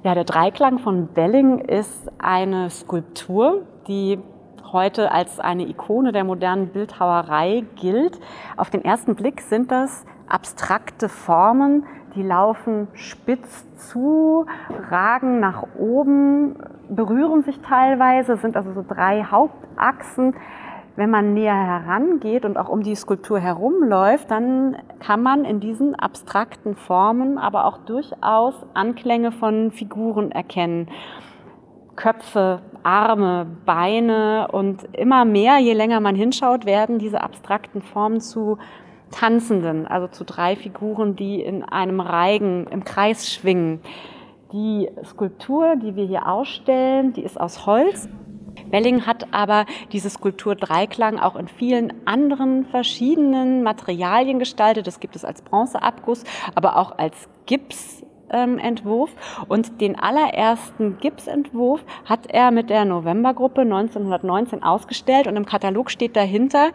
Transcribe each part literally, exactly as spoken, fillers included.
Ja, der Dreiklang von Belling ist eine Skulptur, die heute als eine Ikone der modernen Bildhauerei gilt. Auf den ersten Blick sind das abstrakte Formen, die laufen spitz zu, ragen nach oben, berühren sich teilweise, sind also so drei Hauptachsen. Wenn man näher herangeht und auch um die Skulptur herumläuft, dann kann man in diesen abstrakten Formen aber auch durchaus Anklänge von Figuren erkennen. Köpfe, Arme, Beine und immer mehr, je länger man hinschaut, werden diese abstrakten Formen zu Tanzenden, also zu drei Figuren, die in einem Reigen im Kreis schwingen. Die Skulptur, die wir hier ausstellen, die ist aus Holz. Belling hat aber diese Skulptur Dreiklang auch in vielen anderen verschiedenen Materialien gestaltet. Das gibt es als Bronzeabguss, aber auch als Gipsentwurf. Und den allerersten Gipsentwurf hat er mit der Novembergruppe neunzehnhundertneunzehn ausgestellt. Und im Katalog steht dahinter: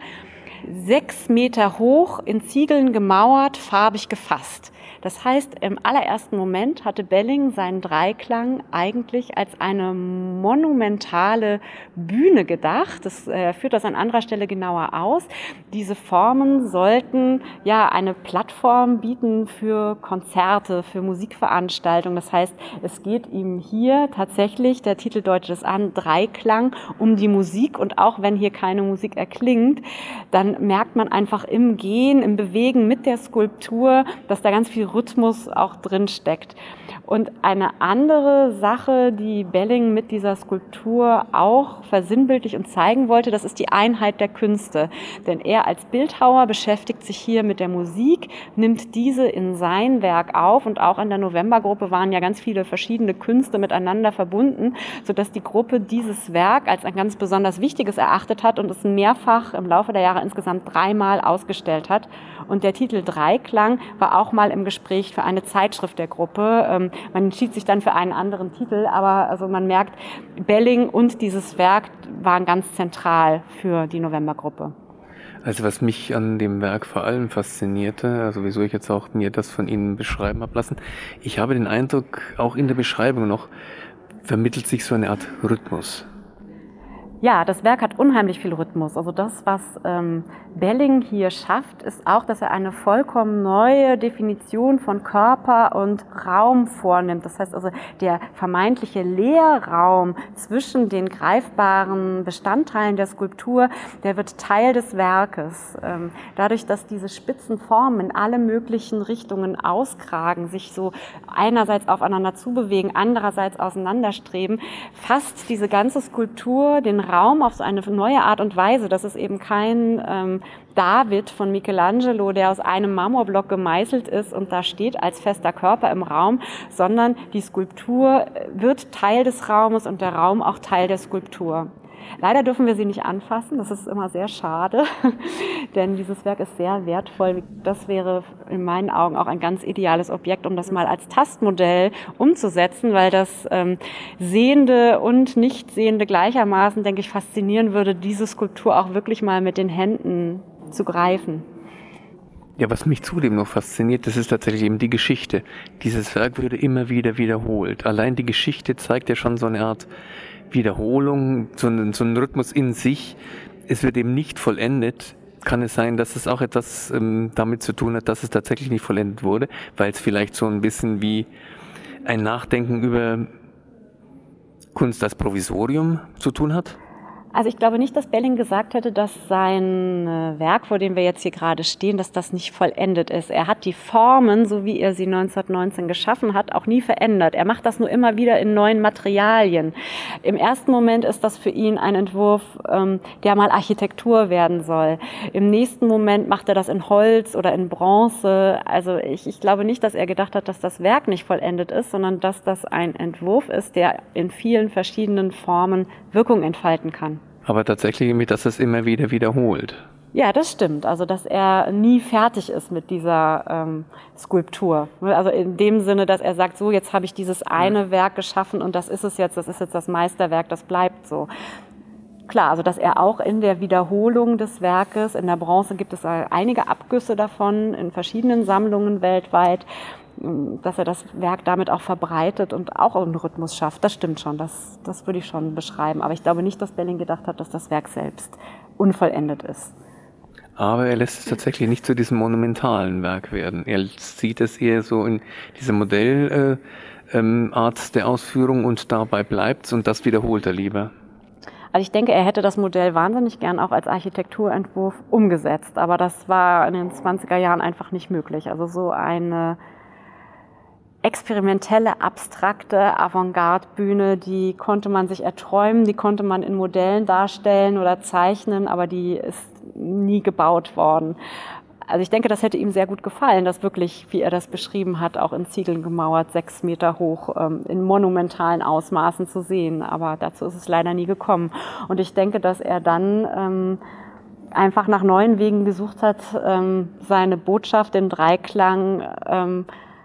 sechs Meter hoch, in Ziegeln gemauert, farbig gefasst. Das heißt, im allerersten Moment hatte Belling seinen Dreiklang eigentlich als eine monumentale Bühne gedacht. Das äh, führt das an anderer Stelle genauer aus. Diese Formen sollten ja eine Plattform bieten für Konzerte, für Musikveranstaltungen. Das heißt, es geht ihm hier tatsächlich, der Titel deutet es an, Dreiklang, um die Musik. Und auch wenn hier keine Musik erklingt, dann merkt man einfach im Gehen, im Bewegen mit der Skulptur, dass da ganz viel Rhythmus auch drin steckt. Und eine andere Sache, die Belling mit dieser Skulptur auch versinnbildlich und zeigen wollte, das ist die Einheit der Künste. Denn er als Bildhauer beschäftigt sich hier mit der Musik, nimmt diese in sein Werk auf, und auch in der Novembergruppe waren ja ganz viele verschiedene Künste miteinander verbunden, sodass die Gruppe dieses Werk als ein ganz besonders wichtiges erachtet hat und es mehrfach im Laufe der Jahre insgesamt dreimal ausgestellt hat. Und der Titel Dreiklang war auch mal im Gespräch für eine Zeitschrift der Gruppe. Ähm, man entschied sich dann für einen anderen Titel, aber also man merkt, Belling und dieses Werk waren ganz zentral für die Novembergruppe. Also was mich an dem Werk vor allem faszinierte, also wieso ich jetzt auch mir das von Ihnen beschreiben habe lassen, ich habe den Eindruck, auch in der Beschreibung noch, vermittelt sich so eine Art Rhythmus. Ja, das Werk hat unheimlich viel Rhythmus. Also das, was ähm, Belling hier schafft, ist auch, dass er eine vollkommen neue Definition von Körper und Raum vornimmt. Das heißt also, der vermeintliche Leerraum zwischen den greifbaren Bestandteilen der Skulptur, der wird Teil des Werkes. Ähm, dadurch, dass diese spitzen Formen in alle möglichen Richtungen auskragen, sich so einerseits aufeinander zubewegen, andererseits auseinanderstreben, fasst diese ganze Skulptur den Raum auf so eine neue Art und Weise. Das ist eben kein ähm, David von Michelangelo, der aus einem Marmorblock gemeißelt ist und da steht als fester Körper im Raum, sondern die Skulptur wird Teil des Raumes und der Raum auch Teil der Skulptur. Leider dürfen wir sie nicht anfassen, das ist immer sehr schade, denn dieses Werk ist sehr wertvoll. Das wäre in meinen Augen auch ein ganz ideales Objekt, um das mal als Tastmodell umzusetzen, weil das ähm, Sehende und Nichtsehende gleichermaßen, denke ich, faszinieren würde, diese Skulptur auch wirklich mal mit den Händen zu greifen. Ja, was mich zudem noch fasziniert, das ist tatsächlich eben die Geschichte. Dieses Werk wurde immer wieder wiederholt. Allein die Geschichte zeigt ja schon so eine Art Wiederholung, so einen, so einen Rhythmus in sich. Es wird eben nicht vollendet. Kann es sein, dass es auch etwas ähm, damit zu tun hat, dass es tatsächlich nicht vollendet wurde, weil es vielleicht so ein bisschen wie ein Nachdenken über Kunst als Provisorium zu tun hat? Also ich glaube nicht, dass Belling gesagt hätte, dass sein Werk, vor dem wir jetzt hier gerade stehen, dass das nicht vollendet ist. Er hat die Formen, so wie er sie neunzehnhundertneunzehn geschaffen hat, auch nie verändert. Er macht das nur immer wieder in neuen Materialien. Im ersten Moment ist das für ihn ein Entwurf, der mal Architektur werden soll. Im nächsten Moment macht er das in Holz oder in Bronze. Also ich, ich glaube nicht, dass er gedacht hat, dass das Werk nicht vollendet ist, sondern dass das ein Entwurf ist, der in vielen verschiedenen Formen Wirkung entfalten kann. Aber tatsächlich, dass es immer wieder wiederholt. Ja, das stimmt. Also, dass er nie fertig ist mit dieser ähm, Skulptur. Also in dem Sinne, dass er sagt, so, jetzt habe ich dieses eine Werk geschaffen und das ist es jetzt, das ist jetzt das Meisterwerk, das bleibt so. Klar, also dass er auch in der Wiederholung des Werkes, in der Bronze gibt es einige Abgüsse davon in verschiedenen Sammlungen weltweit. dass er das Werk damit auch verbreitet und auch einen Rhythmus schafft. Das stimmt schon, das, das würde ich schon beschreiben. Aber ich glaube nicht, dass Belling gedacht hat, dass das Werk selbst unvollendet ist. Aber er lässt es tatsächlich nicht zu diesem monumentalen Werk werden. Er sieht es eher so in dieser Modellart äh, ähm, der Ausführung und dabei bleibt es und das wiederholt er lieber. Also ich denke, er hätte das Modell wahnsinnig gern auch als Architekturentwurf umgesetzt, aber das war in den zwanziger Jahren einfach nicht möglich. Also so eine experimentelle, abstrakte Avantgarde-Bühne, die konnte man sich erträumen, die konnte man in Modellen darstellen oder zeichnen, aber die ist nie gebaut worden. Also ich denke, das hätte ihm sehr gut gefallen, das wirklich, wie er das beschrieben hat, auch in Ziegeln gemauert, sechs Meter hoch, ähm, in monumentalen Ausmaßen zu sehen. Aber dazu ist es leider nie gekommen. Und ich denke, dass er dann ähm, einfach nach neuen Wegen gesucht hat, ähm, seine Botschaft im Dreiklang ähm,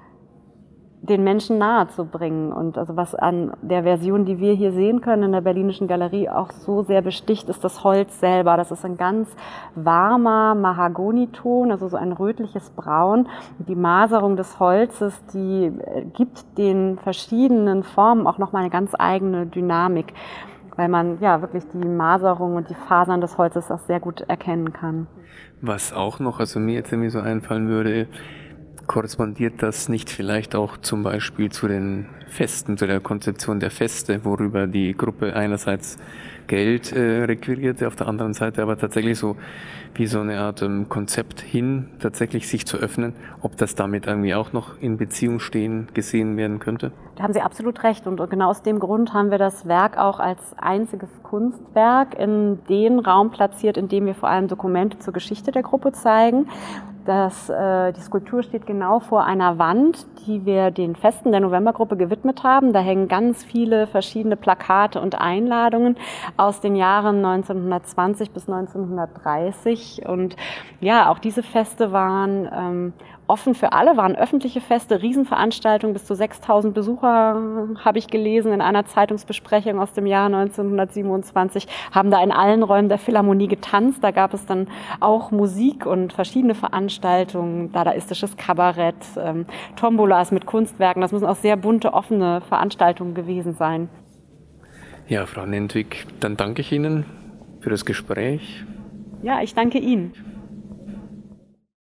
den Menschen nahe zu bringen. Und also was an der Version, die wir hier sehen können in der Berlinischen Galerie, auch so sehr besticht, ist das Holz selber. Das ist ein ganz warmer Mahagoniton, also so ein rötliches Braun. Die Maserung des Holzes, die gibt den verschiedenen Formen auch nochmal eine ganz eigene Dynamik, weil man ja wirklich die Maserung und die Fasern des Holzes auch sehr gut erkennen kann. Was auch noch, also mir jetzt irgendwie so einfallen würde, korrespondiert das nicht vielleicht auch zum Beispiel zu den Festen, zu der Konzeption der Feste, worüber die Gruppe einerseits Geld äh, requirierte, auf der anderen Seite aber tatsächlich so wie so eine Art ähm, Konzept hin, tatsächlich sich zu öffnen, ob das damit irgendwie auch noch in Beziehung stehen, gesehen werden könnte? Da haben Sie absolut recht und genau aus dem Grund haben wir das Werk auch als einziges Kunstwerk in den Raum platziert, in dem wir vor allem Dokumente zur Geschichte der Gruppe zeigen. Das, äh, die Skulptur steht genau vor einer Wand, die wir den Festen der Novembergruppe gewidmet haben. Da hängen ganz viele verschiedene Plakate und Einladungen aus den Jahren neunzehnhundertzwanzig bis neunzehnhundertdreißig. Und ja, auch diese Feste waren ähm, offen für alle, waren öffentliche Feste, Riesenveranstaltungen, bis zu sechstausend Besucher, habe ich gelesen in einer Zeitungsbesprechung aus dem Jahr neunzehnhundertsiebenundzwanzig, haben da in allen Räumen der Philharmonie getanzt. Da gab es dann auch Musik und verschiedene Veranstaltungen, dadaistisches Kabarett, ähm, Tombolas mit Kunstwerken. Das müssen auch sehr bunte, offene Veranstaltungen gewesen sein. Ja, Frau Nentwig, dann danke ich Ihnen für das Gespräch. Ja, ich danke Ihnen.